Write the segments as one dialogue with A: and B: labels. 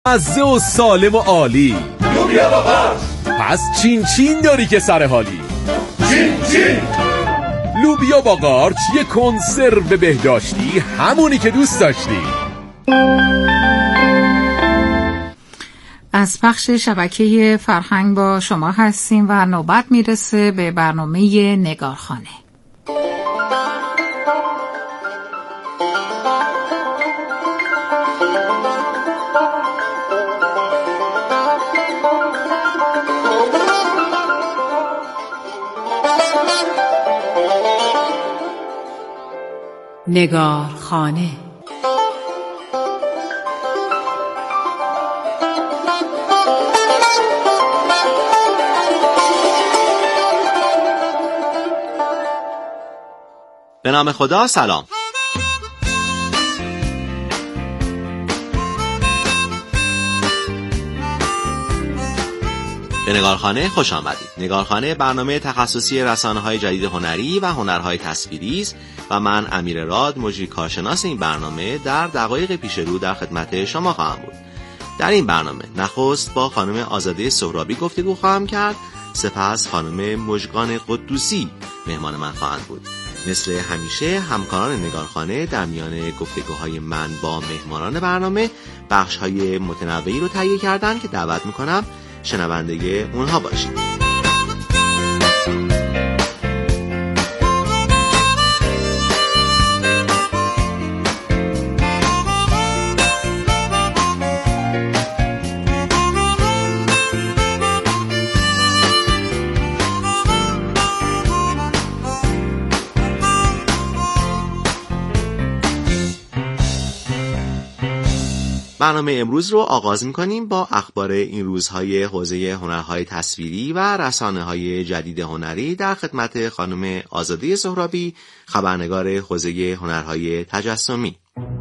A: مزه و سالم و عالی.
B: لوبیا با فرش.
A: پس چین چین داری که سر حالی.
B: چین چین.
A: لوبیا با قارچ، یه کنسرو بهداشتی، همونی که دوست داشتی.
C: از پخش شبکه فرهنگ با شما هستیم و نوبت میرسه به برنامه نگارخانه. نگارخانه.
D: به نام خدا. سلام. به نگارخانه خوش آمدید. نگارخانه برنامه تخصصی رسانه‌های جدید هنری و هنرهای تصویری است و من امیر راد، مجری کارشناس این برنامه، در دقایق پیش رو در خدمت شما خواهم بود. در این برنامه نخست با خانم آزاده سهرابی گفتگو خواهم کرد، سپس خانم مژگان قدوسی مهمان من خواهند بود. مثل همیشه همکاران نگارخانه در میان گفتگوهای من با مهمانان برنامه بخش‌های متنوعی رو تهیه کردن که دعوت می‌کنم شنونده اونها باشید. برنامه امروز رو آغاز می‌کنیم با اخبار این روزهای حوزه هنرهای تصویری و رسانه‌های جدید هنری در خدمت خانم آزاده سهرابی، خبرنگار حوزه هنرهای تجسمی.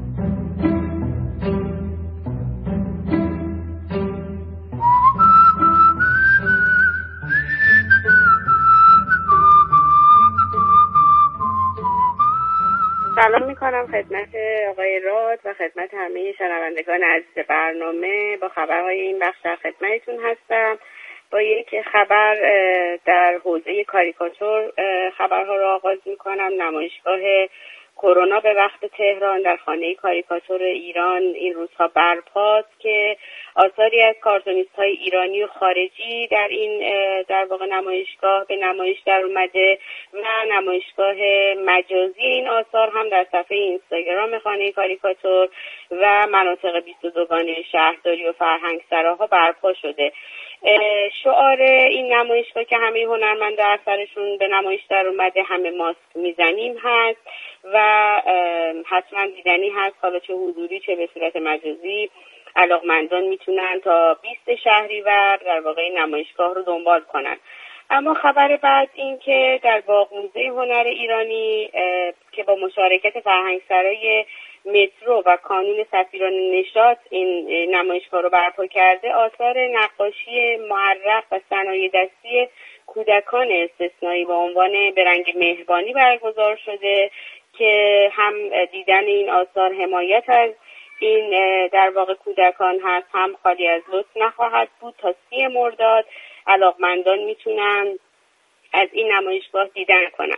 E: سلام میکنم خدمت آقای راد و خدمت همه شنوندگان عزیز برنامه. با خبرهای این بخش در خدمتتون هستم. با یک خبر در حوزه کاریکاتور خبرها را آغاز میکنم. نمایشگاه کرونا به وقت تهران در خانه کاریکاتور ایران این روزها برپاست که آثاری از کارتونیست‌های ایرانی و خارجی در واقع نمایشگاه به نمایش در اومده و نمایشگاه مجازی این آثار هم در صفحه اینستاگرام خانه کاریکاتور و مناطق 22گانه شهرداری و فرهنگسراها برپا شده. شعار این نمایشگاه که همه هنرمندا اثرشون به نمایش در اومده همه ماسک میزنیم هست و حتما دیدنی هست، حالا چه حضوری چه به صورت مجازی. علاقمندان میتونن تا 20 شهریور در واقع این نمایشگاه رو دنبال کنن. اما خبر بعد این که در باغ موزه هنر ایرانی که با مشارکت فرهنگسرای مترو و کانون سفیران نشاط این نمایشگاه رو برپا کرده، آثار نقاشی معرق و صنایع دستی کودکان استثنایی با عنوان به رنگ مهربانی برگزار شده که هم دیدن این آثار حمایت از این در واقع کودکان هست، هم خالی از لطف نخواهد بود. تا 30 مرداد علاقمندان میتونن از این نمایشگاه دیدن کنن.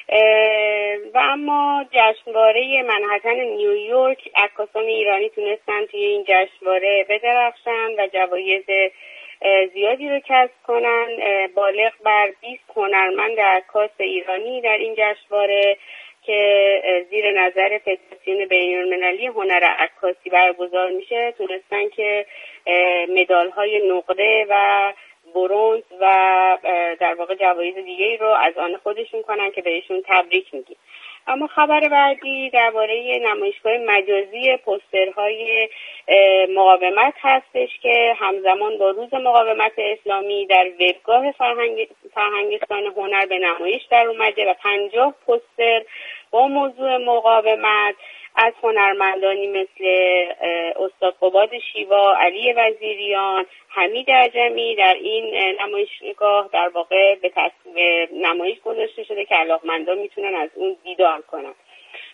E: و اما جشنواره منهتن نیویورک، عکاسان ایرانی تونستن توی این جشنواره بدرخشن و جوایز زیادی رو کسب کنن. بالغ بر 20 هنرمند عکاس ایرانی در این جشنواره که زیر نظر فدراسیون بین‌المللی هنر عکاسی برگزار میشه تونستن که مدال‌های نقره و برنز و در واقع جوایز دیگه‌ای رو از آن خودشون کنن که بهشون تبریک میگیم. اما خبر بعدی درباره نمایشگاه مجازی پوسترهای مقاومت هستش که همزمان با روز مقاومت اسلامی در وبگاه فرهنگستان هنر به نمایش در اومده و 50 پوستر با موضوع مقاومت از هنرمندانی مثل استاد قباد شیوا، علی وزیریان، حمید عجمی در این نمایشگاه در واقع به نمایش گذاشته شده که علاقمندان میتونن از اون دیدار کنن.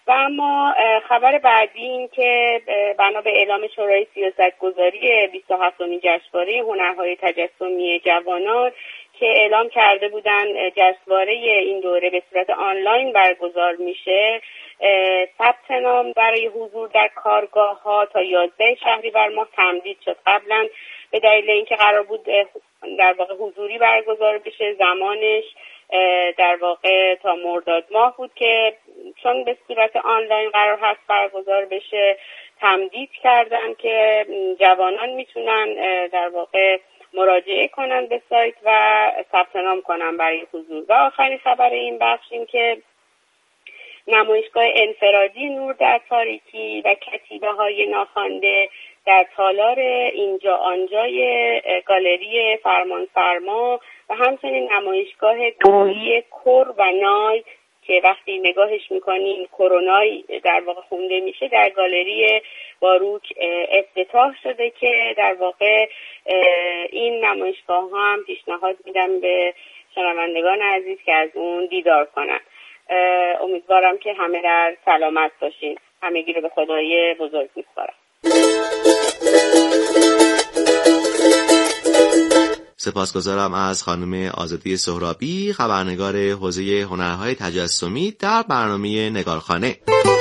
E: و اما خبر بعدی این که بنا به اعلام شورای سیاستگذاری 27مین جشنواره هنرهای تجسمی جوانان که اعلام کرده بودن جشنواره این دوره به صورت آنلاین برگزار میشه، ثبت نام برای حضور در کارگاه‌ها تا 11 شهریور ماه تمدید شد. قبلا به دلیل اینکه قرار بود در واقع حضوری برگزار بشه، زمانش در واقع تا مرداد ماه بود که چون به صورت آنلاین قرار هست برگزار بشه تمدید کردن که جوانان میتونن در واقع مراجعه کنن به سایت و ثبت نام کنن برای حضور. و آخرین خبر این بخش این که نمایشگاه انفرادی نور در تاریکی و کتیبه های ناخوانده در تالار اینجا آنجای گالری فرمانفرما و همچنین نمایشگاه گروهی کور و نای که وقتی نگاهش میکنین کرونای در واقع خونده میشه در گالری باروک افتتاح شده که در واقع این نمایشگاه ها هم پیشنهاد میدم به شنوندگان عزیز که از اون دیدار کنن. امیدوارم که همه در سلامت باشین. همگی رو به خدای بزرگ میسپارم.
D: سپاسگزارم از خانم آزادی سهرابی، خبرنگار حوزه هنرهای تجسمی در برنامه نگارخانه.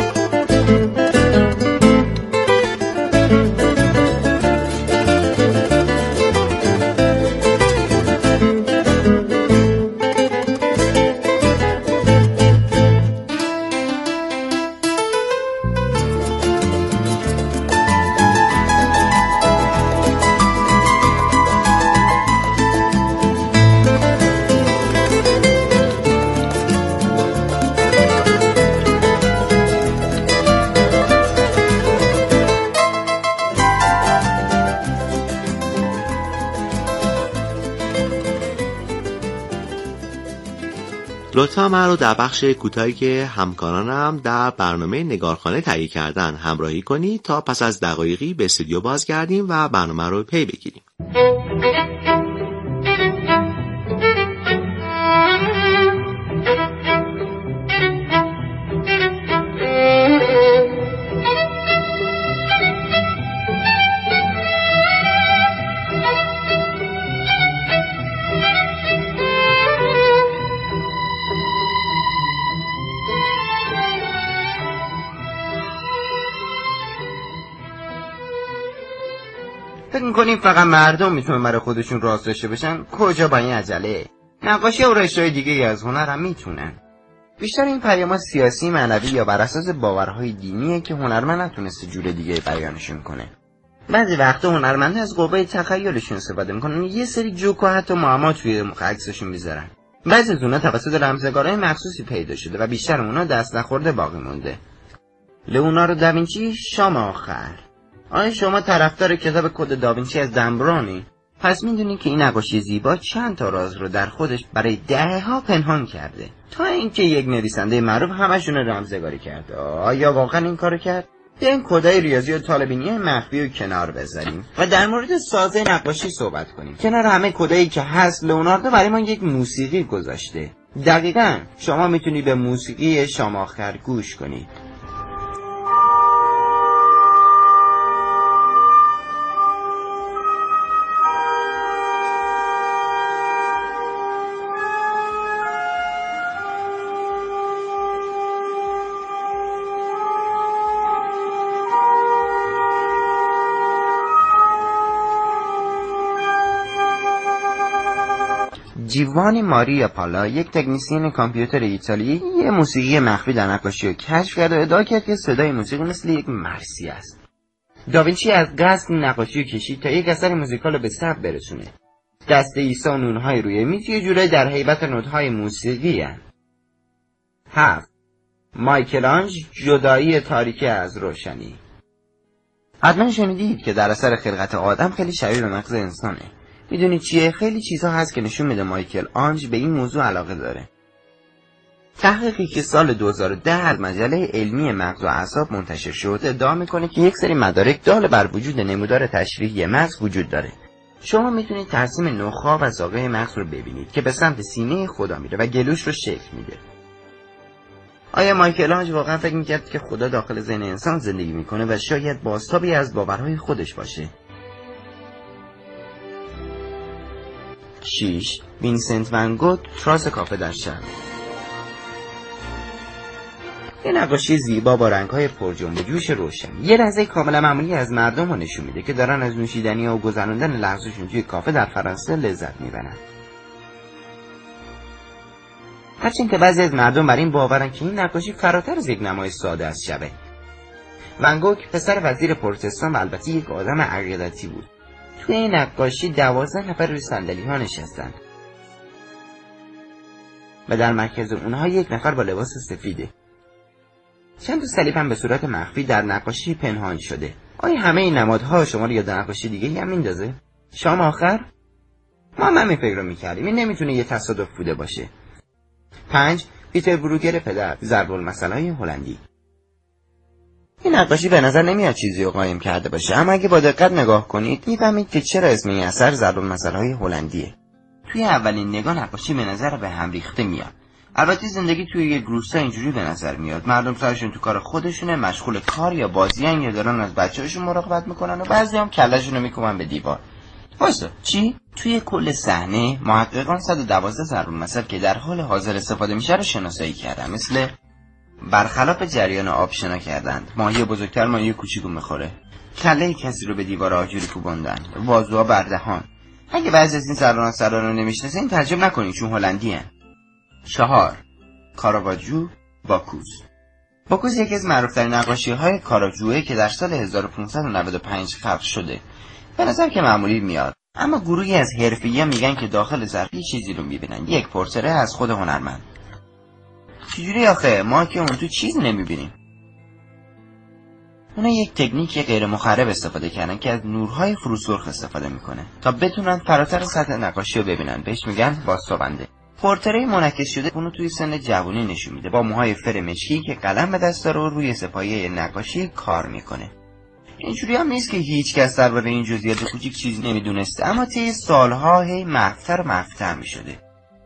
D: لطفا من رو در بخش کوتاهی که همکارانم در برنامه نگارخانه تهیه کردن همراهی کنید تا پس از دقایقی به استودیو بازگردیم و برنامه رو پی بگیریم.
F: فکر می‌کنیم فقط مردم میتونن برای خودشون راست داشته باشن؟ کجا با این عجله؟ نقاشی و رشته‌های دیگه از هنر هم میتونن. بیشتر این پیام‌ها سیاسی، معنوی یا بر اساس باورهای دینیه که هنرمند نتونسته جور دیگه بیانشون کنه. بعضی وقتا هنرمندا از قوه تخیلشون استفاده میکنن، یه سری جوک و حتی معما توی عکسشون میذارن. بعضی از اونها توسط رمزگارهای مخصوصی پیدا شده و بیشتر اونها دست نخورده باقی مونده. لئوناردو داوینچی، شام آخر. آیا شما طرفدار کتاب کد داوینچی از دن براونی؟ پس میدونید که این نقاشی زیبا چند تا راز رو در خودش برای دهه‌ها پنهان کرده، تا اینکه یک نویسنده معروف همشون رو رمزگاری کرده. آیا واقعا این کارو کرد؟ بیاین کدای ریاضی و طالبینی مخفی رو کنار بذاریم و در مورد سازه نقاشی صحبت کنیم. کنار همه کدایی که هست، لئوناردو برای ما یک موسیقی گذاشته. دقیقاً شما میتونید به موسیقی شام آخر گوش کنید. جیوانی ماریا پالا، یک تکنیسین کامپیوتر ایتالیایی، یه موسیقی مخفی در نقاشی رو کشف کرد و ادعا کرد که صدای موسیقی مثل یک مرثیه است. داوینچی از قصد نقاشی رو کشید تا یک اثر موزیکال رو به ثبت برسونه. دست عیسی و نونهای روی میز یه جورایی در هیبت نوت‌های موسیقی هست. 7. مایکلانج، جدایی تاریکی از روشنی. حتما شنیدید که در اثر خلقت آدم خیلی شبیه به مغز انسانه. میدونید چیه؟ خیلی چیزها هست که نشون میده مایکل آنج به این موضوع علاقه داره. تحقیقی که سال 2010 از مجله علمی مغز و اعصاب منتشر شد ادعا میکنه که یک سری مدارک دال بر وجود نمودار تشریحی مغز وجود داره. شما میتونید ترسیم نخاع و ساقه مغز رو ببینید که به سمت سینه خدا میره و گلوش رو شکل میده. آیا مایکل‌آنژ واقعا فکر میکرد که خدا داخل ذهن انسان زندگی میکنه و شاید بازتابی از باورهای خودش باشه؟ 6. وینسنت ون گوگ، تراس کافه در شب. یه نقاشی زیبا با رنگ‌های پرجنب و جوش روشن، یه لحظه کاملا معمولی از مردم رو نشون میده که دارن از نوشیدنی و گذراندن لحظه‌شون توی کافه در فرانسه لذت میبرن. هرچند که بعضی از مردم بر این باورن که این نقاشی فراتر از یک نمای ساده از شبه. ون گوگ پسر وزیر پروتستان و البته یک آدم عقیدتی بود. توی این نقاشی 12 نفر روی صندلی‌ها نشستن و در مرکز اونها یک نفر با لباس سفیده. چند تا صلیب هم به صورت مخفی در نقاشی پنهان شده. آیا همه این نمادها شما رو یاد نقاشی دیگه هم میندازه؟ شام آخر؟ ما هم همین فکر رو میکردیم. این نمیتونه یه تصادف بوده باشه. 5. پیتر بروگر پدر، ضرب‌المثل‌های هلندی. این نقاشی به نظر نمیاد چیزی رو قایم کرده باشه، اما اگه با دقت نگاه کنید میفهمید که چرا اسم این اثر ضرب‌المثل‌های هلندیه. توی اولین نگاه نقاشی به نظر به هم ریخته میاد. البته زندگی توی یک روستا اینجوری به نظر میاد. مردم سرشون تو کار خودشونه، مشغول کار یا بازیان یا دارن از بچه‌هاشون مراقبت میکنن و بعضی هم کله‌شون رو میکوبن به دیوار. واسه چی؟ توی کل صحنه محققان 112 ضرب‌المثل که در حال حاضر استفاده میشه رو شناسایی کردن، مثل برخلاف جریان آب شنا کردند، ماهی بزرگتر ماهی کوچیکو میخوره، کله کسی رو به دیوار آجوری کوبوندن، بازوها بردهان. اگه بعضی از این ضرب‌المثل‌ها رو نمیشناسین تعجب نکنید چون هلندی هستند. 4. کاراواجو، باکوس. باکوس یکی از معروف‌ترین نقاشی‌های کاراواجوئه که در سال 1595 خلق شده. به نظر که معمولی میاد، اما گروهی از حرفه‌ای‌ها میگن که داخل ظرف چیزی رو میبینن، یک پورتره از خود هنرمند. چجوری آخه؟ ما که اون تو چیز نمیبینیم. اونا یک تکنیک غیر مخرب استفاده کردن که از نورهای فروسرخ استفاده میکنه تا بتونن فراتر سطح نقاشی رو ببینن. بهش میگن بازتابنده. پورتره منعکس شده اونو توی سن جوانی نشون میده، با موهای فر مشکی که قلم به دست داره و روی سپایه نقاشی کار میکنه. اینجوری هم نیست که هیچ کس درباره این جزئیات کوچیک چیزی نمیدونسته، اما طی سالها هی محفتر و محفتر میشده.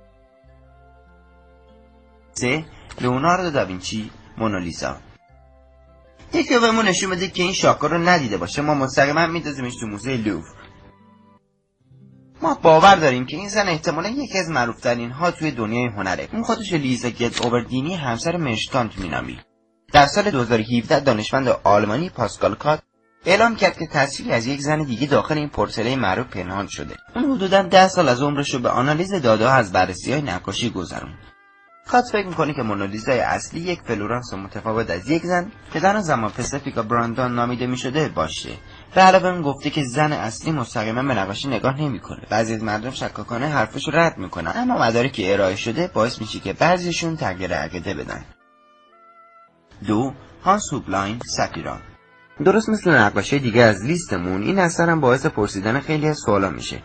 F: 3. لئوناردو داوینچی، مونالیزا. یکی بهمون نشون بده که این شاهکار رو ندیده باشه، ما مستقیما میندازیمش تو موزه لوور. ما باور داریم که این زن احتمالا یکی از معروف‌ترین ها توی دنیای هنره. اون خودش لیزا گت اوبردینی، همسر مرشتانت مینامید. در سال 2017 دانشمند آلمانی پاسکال کات اعلام کرد که تصویری از یک زن دیگه داخل این پورتره معروف پنهان شده. اون حدوداً 10 سال از عمرش رو به آنالیز داده‌ها از بررسی‌های نقاشی گذروند. کات فکر می‌کنه که مونالیزای اصلی یک فلورانس متفاوت از یک زن که در آن زمان پسیفیکا براندون نامیده می‌شده باشه. به علاوه اون گفته که زن اصلی مستقیما به نقاشی نگاه نمی‌کنه. بعضی از مردم شکاکانه حرفش رو رد می‌کنن، اما مدارکی که ارائه شده باعث میشه که بعضیشون تغییر عقیده بدن. 2. هانس هوبلاین، سفیران. درست مثل نقاشی دیگه از لیستمون، این اثر هم باعث پرسیدن خیلی از سوالا میشه.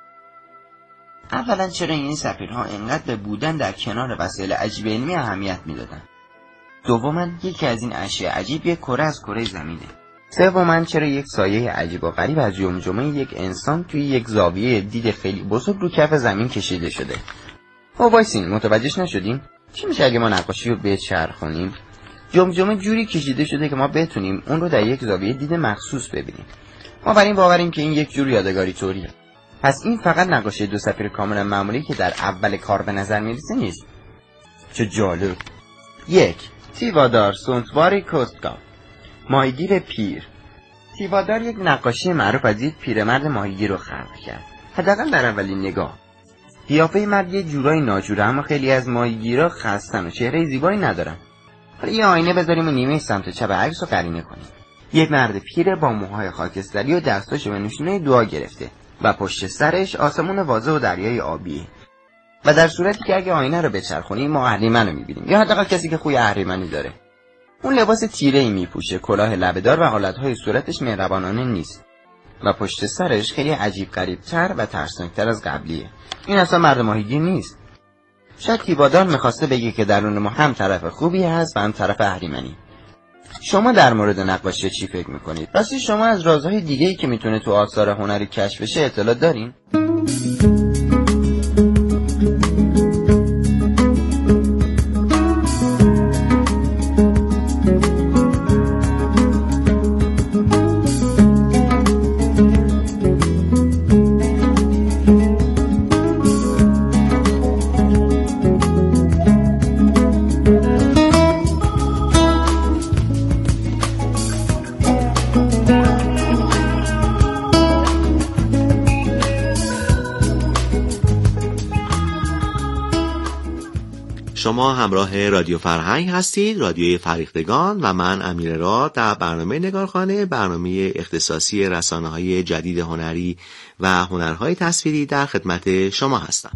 F: اولا چرا این سفیرها انقدر به بودن در کنار وسایل عجیب علمی اهمیت میدادن؟ دوما یکی از این اشیاء عجیب یک کره از کره زمینه. سوما چرا یک سایه عجیب و غریب از جمجمه یک انسان توی یک زاویه دید خیلی بزرگ رو کف زمین کشیده شده؟ خب وایسین، متوجهش نشدیم؟ چی میشه اگه ما نقاشی رو بچرخونیم؟ جمجمه جوری کشیده شده که ما بتونیم اون رو در یک زاویه دید مخصوص ببینیم. ما بر این باوریم که این یک جور یادگاری طوریه. پس این فقط نقاشی دو سفیر کاملا معمولی که در اول کار به نظر میرسه نیست. چه جالب. 1. تیوادار سونتواری کوستگا، ماهیگیر پیر. تیوادار یک نقاشی معروف از یک پیرمرد ماهیگیر رو خلق کرد. حداقل در اولین نگاه. قیافه مرد یه جورایی ناجوره، اما خیلی از ماهیگیرا خستن و چهره زیبایی ندارن. حالا یه آینه بذاریم و نیمه سمت چپ عکس رو قرینه کنیم. یک مرد پیره با موهای خاکستری و دستاشو به نشونه دعا گرفته و پشت سرش آسمون واضح و دریای آبیه. و در صورتی که اگه آینه رو بچرخونیم ما اهریمن رو میبینیم، یا حداقل کسی که خوی اهریمنی داره. اون لباس تیره‌ای میپوشه، کلاه لبه‌دار و حالتهای صورتش مهربانانه نیست و پشت سرش خیلی عجیب غریب‌تر و ترسناک‌تر از قبلیه. این اصلا مرد ماهیگیر نیست. شاید تیوادار میخواسته بگه که درون ما هم طرف خوبی هست و هم طرف اهریمنی. شما در مورد نقاشی چی فکر میکنید؟ راستی شما از رازهای دیگه‌ای که میتونه تو آثار هنری کشف بشه اطلاع دارین؟
D: شما همراه رادیو فرهنگ هستید، رادیوی فریختگان، و من امیر راد در برنامه نگارخانه، برنامه اختصاصی رسانه‌های جدید هنری و هنرهای تصویری در خدمت شما هستم.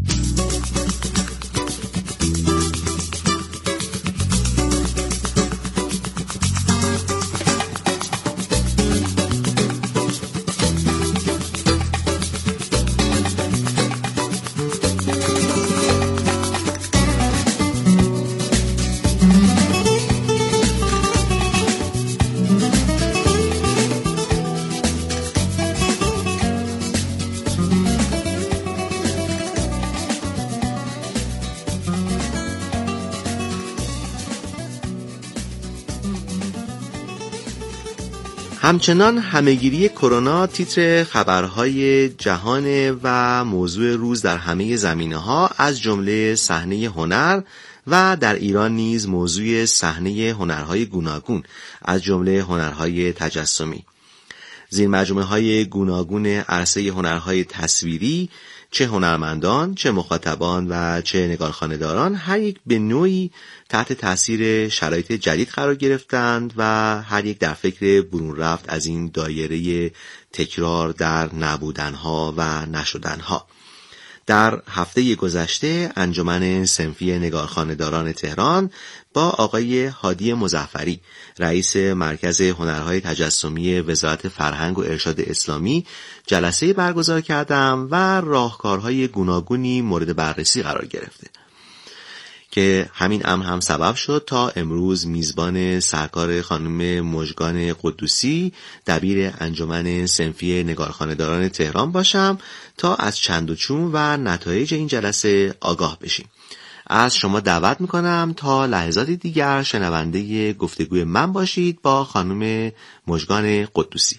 D: همچنان همهگیری کرونا تیتر خبرهای جهان و موضوع روز در همه زمینه‌ها، از جمله صحنه هنر، و در ایران نیز موضوع صحنه هنرهای گوناگون از جمله هنرهای تجسمی. زیر مجموعه‌های گوناگون عرصه هنرهای تصویری، چه هنرمندان، چه مخاطبان و چه نگارخانه‌داران، هر یک به نوعی تحت تاثیر شرایط جدید قرار گرفتند و هر یک در فکر برون رفت از این دایره تکرار در نبودنها و نشدنها. در هفته گذشته انجمن صنفی نگارخانه‌داران تهران با آقای هادی مظفری، رئیس مرکز هنرهای تجسمی وزارت فرهنگ و ارشاد اسلامی، جلسه برگزار کردم و راهکارهای گوناگونی مورد بررسی قرار گرفته که همین امر هم سبب شد تا امروز میزبان سرکار خانم مژگان قدوسی، دبیر انجمن صنفی نگارخانه‌داران تهران باشم تا از چند و چون و نتایج این جلسه آگاه بشیم. از شما دعوت میکنم تا لحظات دیگر شنونده گفتگوی من باشید با خانم مژگان قدوسی.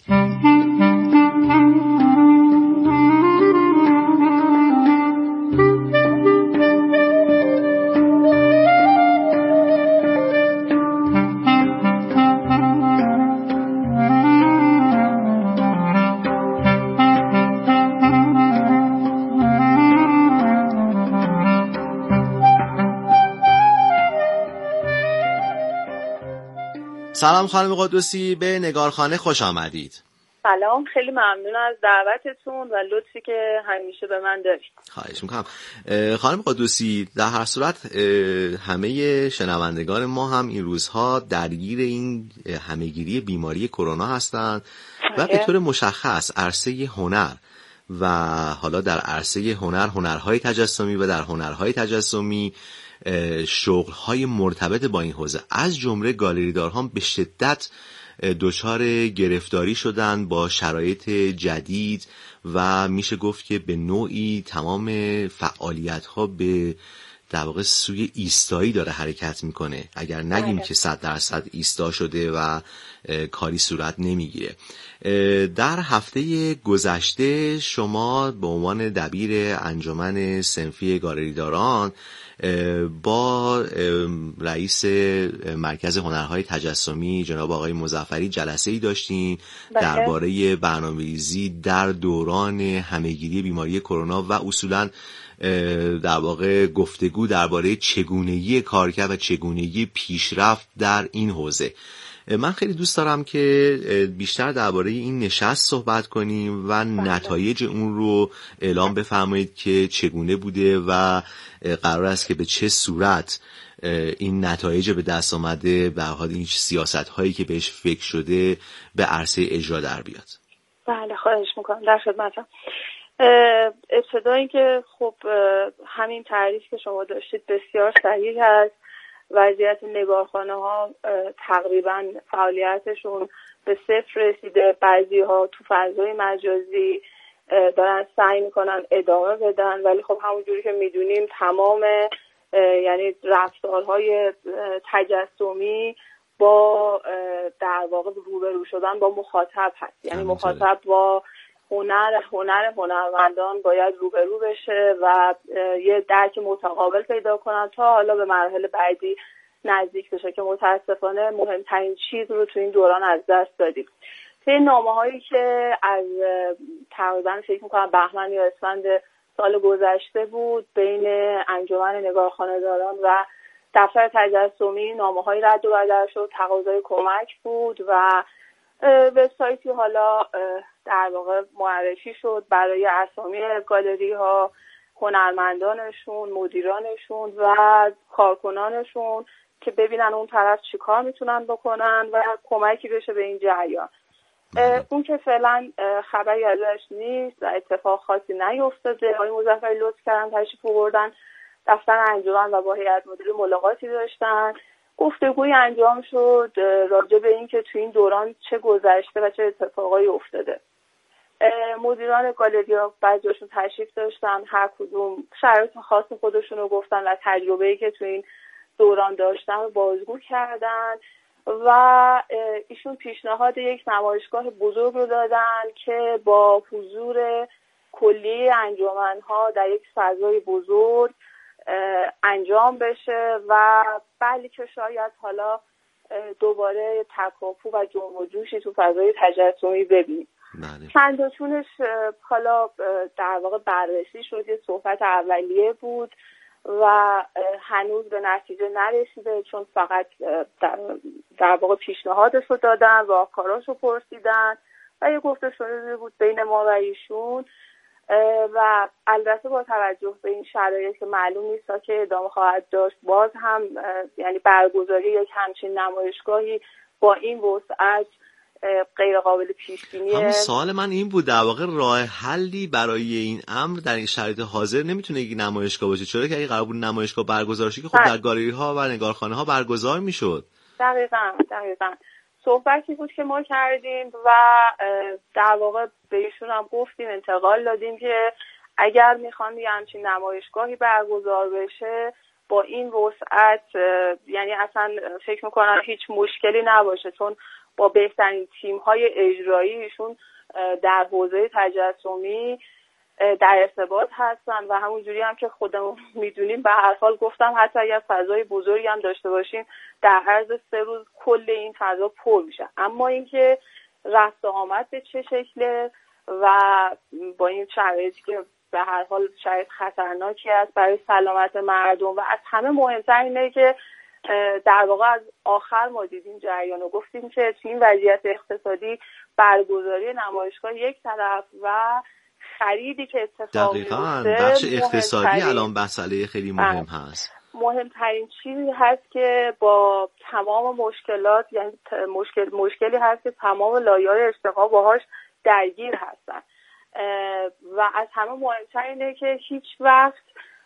D: سلام خانم قدوسی، به نگارخانه خوش آمدید.
G: سلام، خیلی ممنون از دعوتتون و لطفی که همیشه به من دارید.
D: خواهش میکنم. خانم قدوسی، در هر صورت همه شنوندگان ما هم این روزها درگیر این همهگیری بیماری کرونا هستند و به طور مشخص عرصه هنر و حالا در عرصه هنرهای تجسمی و در هنرهای تجسمی شغل‌های مرتبط با این حوزه از جمله گالریدارها به شدت دچار گرفتاری شدن با شرایط جدید و میشه گفت که به نوعی تمام فعالیت‌ها به در واقع سوی ایستایی داره حرکت میکنه، اگر نگیم که 100% ایستا شده و کاری صورت نمیگیره. در هفته گذشته شما به عنوان دبیر انجمن صنفی گالریداران با رئیس مرکز هنرهای تجسمی جناب آقای مظفری جلسه‌ای داشتین درباره برنامه‌ریزی در دوران همهگیری بیماری کرونا و اصولاً در واقع گفتگو درباره چگونگی کارکرد و چگونگی پیشرفت در این حوزه. من خیلی دوست دارم که بیشتر درباره این نشست صحبت کنیم و نتایج اون رو اعلام بفرمایید که چگونه بوده و قرار است که به چه صورت این نتایج به دست آمده به حال این سیاست هایی که بهش فکر شده به عرصه اجرا در بیاد.
G: بله، خواهش میکنم، در خدمتم. ابتدایی که خب همین تعریف که شما داشتید بسیار صحیح هست. وضعیت نگارخانه ها تقریبا فعالیتشون به صفر رسیده. بعضی ها تو فضای مجازی دارن سعی میکنن ادامه بدن، ولی خب همونجوری که میدونیم تمام یعنی رفتارهای تجسمی با در واقع روبرو شدن با مخاطب هست. یعنی مخاطب با هنرمندان باید روبرو بشه و یه درک متقابل پیدا کنن تا حالا به مراحل بعدی نزدیک بشه که متاسفانه مهمترین چیز رو تو این دوران از دست دادیم. طی نامه‌هایی که از تقریبا فکر می‌کنم بهمن یا اسفند سال گذشته بود بین انجمن نگارخانه‌داران و دفتر تجسمی نامه‌های رد و بدل شد، تقاضای کمک بود و وبسایتی حالا در واقع معرفی شد برای اسامی گالری ها، هنرمندانشون، مدیرانشون و کارکنانشون که ببینن اون طرف چی کار میتونن بکنن و کمکی بشه به این جریان. اون که فعلا خبری ازش نیست و اتفاق خاصی نیفتاده. آقای مظفری لطف کردن تشریف آوردن دفتر انجمن و با هیئت مدیره ملاقاتی داشتن، گفتگوی انجام شد راجع به این که تو این دوران چه گذشته و چه اتفاقایی افتاده. مدیران گالری‌ها بعضیشون تشریف داشتن، هر کدوم شرایط خاص خودشون رو گفتن و تجربه‌ای که تو این دوران داشتن رو بازگو کردن و ایشون پیشنهاد یک نمایشگاه بزرگ رو دادن که با حضور کلی انجمن‌ها در یک فضای بزرگ انجام بشه و بلکه شاید حالا دوباره تکاپو و جنب و جوشی تو فضای تجسمی ببینیم. چندتونش حالا در واقع بررسی شد، یه صحبت اولیه بود و هنوز به نتیجه نرسیده چون فقط در واقع پیشنهادش رو دادن، راهکاراش رو پرسیدن و یه گفته شده بود بین ما و ایشون و البته با توجه به این شرایط که معلوم نیست که ادامه خواهد داشت، باز هم یعنی برگزاری یک همچین نمایشگاهی با این وسعت غیر قابل پیش بینیه.
D: همین سوال من این بود، در واقع راه حلی برای این امر در این شرایط حاضر نمیتونه یک نمایشگاه باشه، چرا که اگه قرار بود نمایشگاه برگزار شه که خب در گالری ها و نگارخانه ها برگزار میشد. دقیقاً
G: صحبتی بود که ما کردیم و در واقع به ایشون هم گفتیم، انتقال دادیم که اگر میخوان یه همچین نمایشگاهی برگزار بشه با این وسعت یعنی اصلا فکر میکنم هیچ مشکلی نباشه، چون با بهترین تیم‌های اجراییشون در حوزه تجسمی در ارتباط هستن و همونجوری هم که خودمون میدونیم به هر حال گفتم حتی اگر فضای بزرگی هم داشته باشیم در عرض 3 روز کل این فضا پر میشه. اما اینکه رفت و آمد به چه شکله و با این شرایطی که به هر حال شرایط خطرناکی است برای سلامت مردم و از همه مهمتر اینه که در واقع از آخر ما دیدیم جریان و گفتیم که تو این وضعیت اقتصادی برگزاری نمایشگاه یک طرف و خریدی که اتفاق میفته
D: بخش اقتصادی الان مسئله خیلی مهم هست.
G: مهمترین چیزی هست که با تمام مشکلات یعنی مشکلی هست که تمام لایه‌های اشتغال باهاش درگیر هستن و از همه مهمتر اینه که هیچ وقت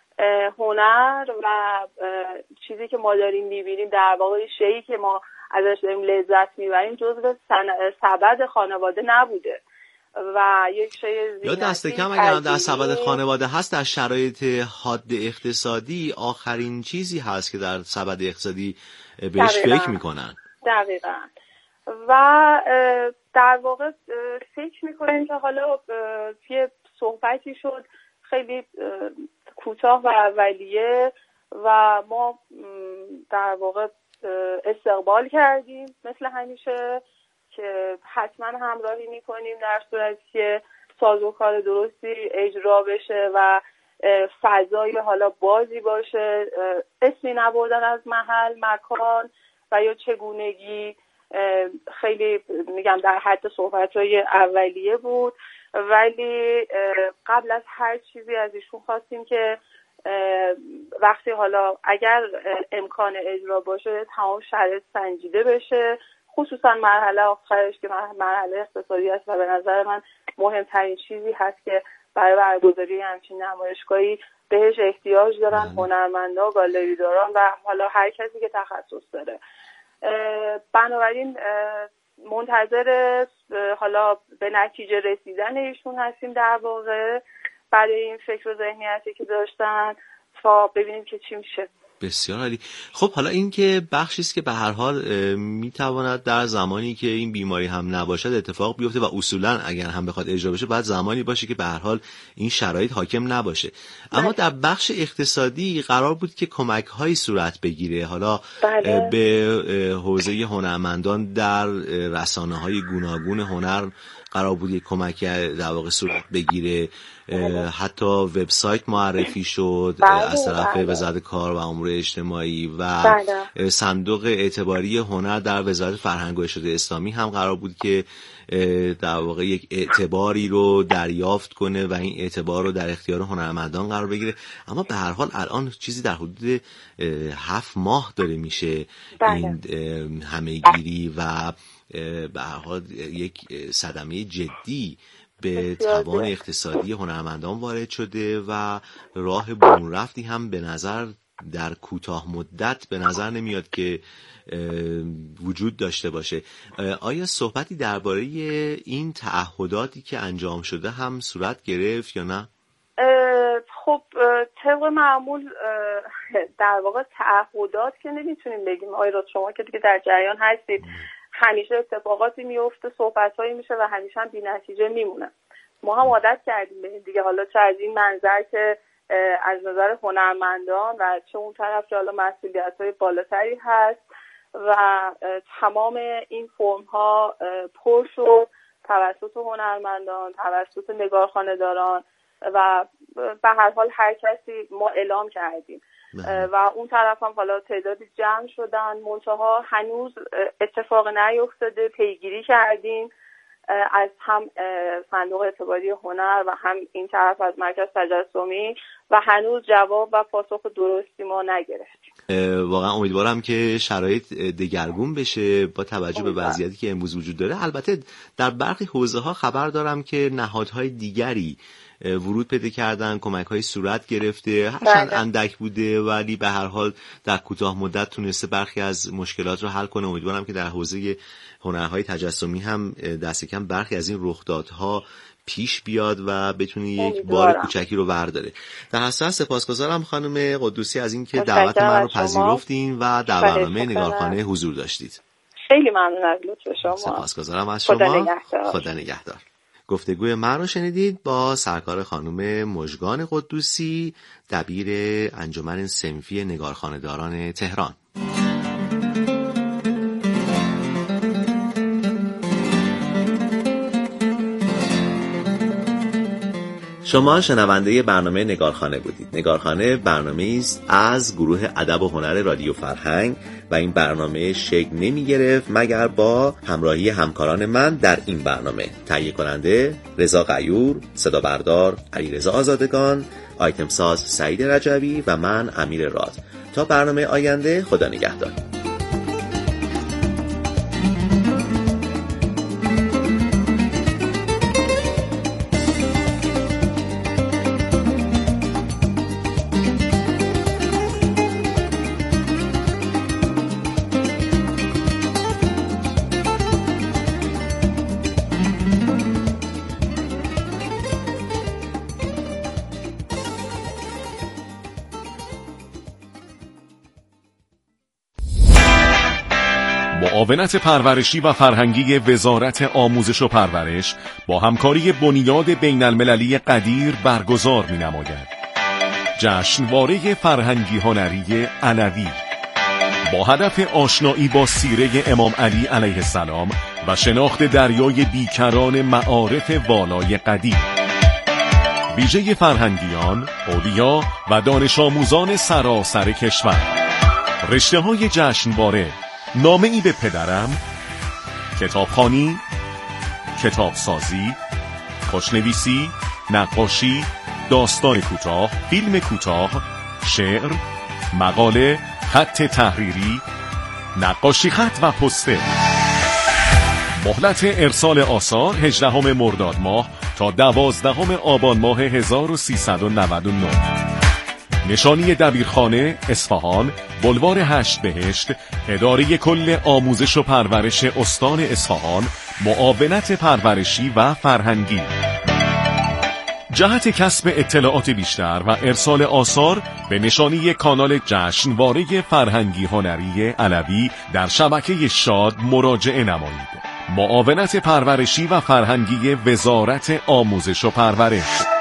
G: هنر و چیزی که ما داریم میبینیم در واقع شیئی که ما ازش داریم لذت میبریم جزو سبد خانواده نبوده و یک شی
D: یا دست کم اگر در سبد خانواده هست در شرایط حاد اقتصادی آخرین چیزی هست که در سبد اقتصادی بهش فکر میکنن.
G: دقیقاً و در واقع فکر میکنیم که حالا یه صحبتی شد خیلی کوتاه و اولیه و ما در واقع استقبال کردیم مثل همیشه که حتما همراهی میکنیم در صورتی که سازوکار درستی اجرا بشه و فضای حالا بازی باشه، اسمی نبردن از محل، مکان و یا چگونگی خیلی میگم در حد صحبت‌های اولیه بود، ولی قبل از هر چیزی از ایشون خواستیم که وقتی حالا اگر امکان اجرا باشه تمام شرایط سنجیده بشه، خصوصا مرحله آخرش که مرحله اقتصادی است و به نظر من مهمترین چیزی هست که برای برگزاری همچین نمایشگاهی بهش احتیاج دارن هنرمندا، گالریداران و حالا هر کسی که تخصص داره. بنابراین منتظر حالا به نتیجه رسیدن ایشون هستیم در واقع برای این فکر و ذهنیتی که داشتن تا ببینیم که چی میشه.
D: بسیار عالی. خب حالا این که بخشی است که به هر حال میتواند در زمانی که این بیماری هم نباشد اتفاق بیفته و اصولا اگر هم بخواد اجرا بشه باید زمانی باشه که به هر حال این شرایط حاکم نباشه. اما در بخش اقتصادی قرار بود که کمک هایی صورت بگیره، حالا به حوزه هنرمندان در رسانه های گوناگون هنر قرار بود یک کمکی در واقع صورت بگیره. حتی وبسایت معرفی شد از طرف وزارت کار و امور اجتماعی و صندوق اعتباری هنر در وزارت فرهنگ و ارشاد اسلامی هم قرار بود که در واقع یک اعتباری رو دریافت کنه و این اعتبار رو در اختیار هنرمندان قرار بگیره. اما به هر حال الان چیزی در حدود 7 ماه داره میشه این همه‌گیری و به هر حال یک صدمه جدی به توان اقتصادی هنرمندان وارد شده و راه برون رفتی هم به نظر در کوتاه مدت به نظر نمیاد که وجود داشته باشه. آیا صحبتی درباره این تعهداتی که انجام شده هم صورت گرفت یا نه؟
G: خب طبق معمول در واقع تعهدات که نمیتونیم بگیم. آیرات شما که دیگه در جریان هستید، همیشه اتفاقاتی میفته، صحبت‌هایی میشه و همیشه هم بی‌نتیجه میمونه. ما هم عادت کردیم به دیگه، حالا چه از این منظر که از نظر هنرمندان و چه اون طرف که حالا مسئولیت‌های بالاتری هست و تمام این فرم‌ها پر شد توسط هنرمندان، توسط نگارخانه‌داران و به هر حال هر کسی ما اعلام کردیم و اون طرف هم حالا تعدادی جمع شدن، منتها هنوز اتفاق نیفتاده. پیگیری کردیم از هم صندوق اعتباری هنر و هم این طرف از مرکز تجسمی و هنوز جواب و پاسخ درستی ما نگرفتیم.
D: واقعا امیدوارم که شرایط دگرگون بشه با توجه به وضعیتی که امروز وجود داره. البته در برخی حوزه‌ها خبر دارم که نهادهای دیگری ورود پیدا کردن، کمک‌های صورت گرفته، هرچند اندک بوده ولی به هر حال در کوتاه مدت تونسته برخی از مشکلات رو حل کنه. امیدوارم که در حوزه هنرهای تجسمی هم دست کم برخی از این رخدادها پیش بیاد و بتونه یک بار کوچکی رو ورداره. در اصل سپاسگزارم خانم قدوسی از اینکه دعوت من رو پذیرفتین و در برنامه نگارخانه حضور داشتید.
G: خیلی ممنون از لطف شما.
D: سپاسگزارم از شما. خدا نگهدار. گفتگوی من رو شنیدید با سرکار خانم مژگان قدوسی، دبیر انجمن صنفی نگارخانه‌داران تهران. شما شنونده برنامه نگارخانه بودید. نگارخانه برنامه‌ای است از گروه ادب و هنر رادیو فرهنگ و این برنامه شکل نمی گرفت مگر با همراهی همکاران من در این برنامه. تهیه کننده رضا غیور، صدا بردار علیرضا آزادگان، آیتم ساز سعید رجوی و من امیر راد. تا برنامه آینده، خدا نگهدار.
A: معاونت پرورشی و فرهنگی وزارت آموزش و پرورش با همکاری بنیاد بین المللی قدیر برگزار می نماید. جشنواره فرهنگی هنری علوی با هدف آشنایی با سیره امام علی علیه السلام و شناخت دریای بیکران معارف والای قدیم. ویژه فرهنگیان، اولیا و دانش آموزان سراسر کشور. رشته‌های جشنواره: نامه‌ای به پدرم، کتابخوانی، کتابسازی، خوشنویسی، نقاشی، داستان کوتاه، فیلم کوتاه، شعر، مقاله، خط تحریری، نقاشی خط و پوستر. مهلت ارسال آثار 18 مرداد ماه تا 12 آبان ماه 1399. نشانی دبیرخانه اصفهان، بلوار 8 بهشت، اداره کل آموزش و پرورش استان اصفهان، معاونت پرورشی و فرهنگی. جهت کسب اطلاعات بیشتر و ارسال آثار به نشانی کانال جشنواره فرهنگی هنری علوی در شبکه شاد مراجعه نمایید. معاونت پرورشی و فرهنگی وزارت آموزش و پرورش.